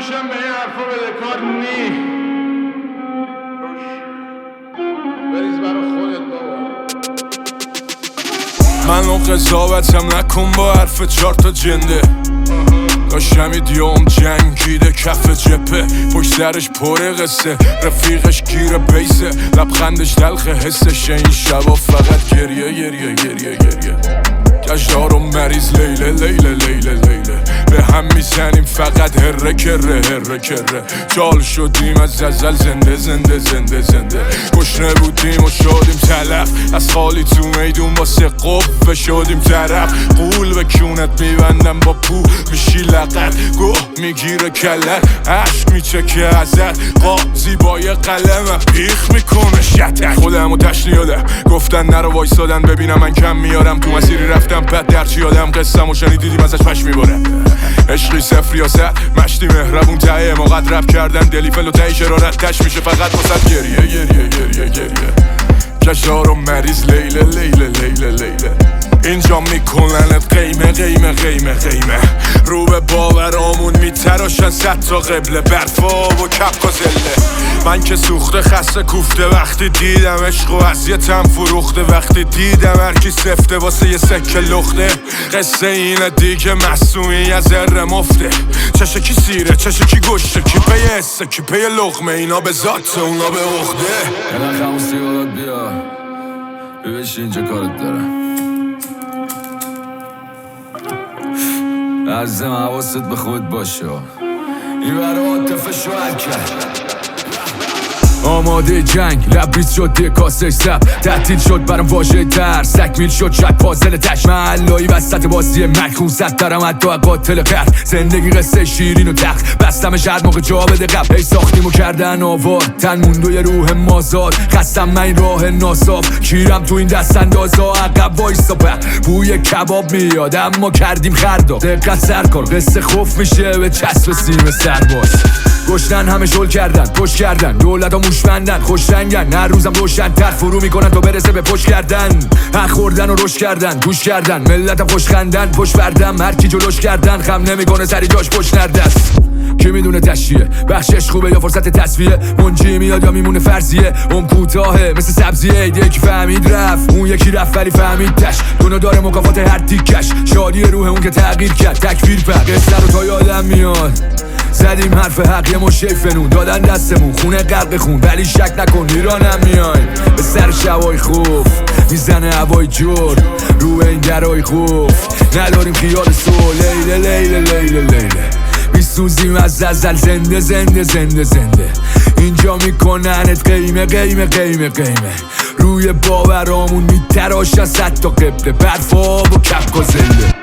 گوشم به این حرفا بدهکار نی. بریز برا خودت بابا. منو قضاوتم نکن با حرف 4 تا جنده. داشتم ایدیوم جنگیده کف جپه، پشت سرش پر قصه، رفیقش گیره بیسه، لبخندش تلخ حسش. این شبا فقط گریه گریه گریه گریه. گشتار و مریض لیله لیله لیله لیله. به هم میزنیم فقط هره کره هره کره. جال شدیم از ازل زنده زنده زنده زنده. گشنه بودیم و شدیم تلف، از خالی تو میدون واسه قوه شدیم طرف. قول به کونت میبندم با پو میشی لقت، گوه میگیره کلت، عشق میچکه ازت. قاضی با یه قلم پیخ میکنه شتک. خودمو تشنیاده گفتن نرو وایسادن ببینم من کم میارم. تو مسیری رفتم بد درچی آدم، قصم و شنیدیدیم ازش پش میباره. عشقی صفر یا صد، مشتی مهربون تایه مقد رب کردن. دلی فل و تایی شرارت تش میشه فقط واسد گریه گریه گریه گریه. کشار و مریض لیله لیله لیله لیله. اینجا میکننت قیمه قیمه قیمه قیمه. رو به باورامون میتراشن 100 تا قبله. برفا و کپ و زله. من که سوخته خسته کوفته وقتی دیدم عشق و اذیتم فروخته. وقتی دیدم هرکی سفته واسه یه سکه لخته. قصه اینه دیگه مصنوعی از ذره مفته. چشه کی سیره چشه کی گشته، کی پی حسه کی پی لقمه. اینا به ذات اونا به عقده. یه خموس سیگارات بیا ببش اینجا کارت دارم. عزیزم حواست به خود باشه، این برای عاطفه شوهر کرد. آماده جنگ لبریز شد یه کاسه سب، تحتیل شد برام واژه ترس. تکمیل شد شاید پازل تش، محلایی وسط بازی مکخون زد دارم حتی قاتل قرد. زندگی قصه شیرین و تخت بستم شهر موقع جا بده قبل. هی ساختیم و کردن آوار تن موند و یه روح مازاد. خستم من این راه ناصاف، کیرم تو این دست اندازا. عقب وایسا بوی کباب میاد اما کردیم خردا. دقت سرکار قصه خوف میشه به چسب سیم سرباز. گشتن همه شل کردن پشت کردن، دولت ها موش بندن خوش رنگن. هر روزم روشن تر فرو میکنن تا برسه به پشت کردن. حق خوردن و رشد کردن گوش کردن، ملت خوش خندن پشت بردم. هر کی جلوش کردن خم نمیکنه سری جاش پشت نردست. کی میدونه تشیه بخشش خوبه یا فرصت تصفیه. منجی میاد یا میمونه فرضیه. اون کوتاهه مثل سبزیه، یکی فهمید رفت اون یکی رفت ولی فهمید تش. دونه داره مکافات هر تیکش، شادی روح اون که تغییر کرد. تکفیر پر قصه رو تا یادم میاد. زدیم حرف حق یه مشه فنون دادن دستمون خونه غرق خون. ولی شک نکن ایرانم میایم به سر شبای خوف. میزنه هوای جور رو این درای خوف. نداریم خیال سو لیله لیله لیله لیله. میسوزیم از ازل زنده زنده زنده زنده. اینجا میکننت قیمه قیمه قیمه قیمه. روی باورامون میتراشن 100 تا قبله. برفا و کپ و زنده.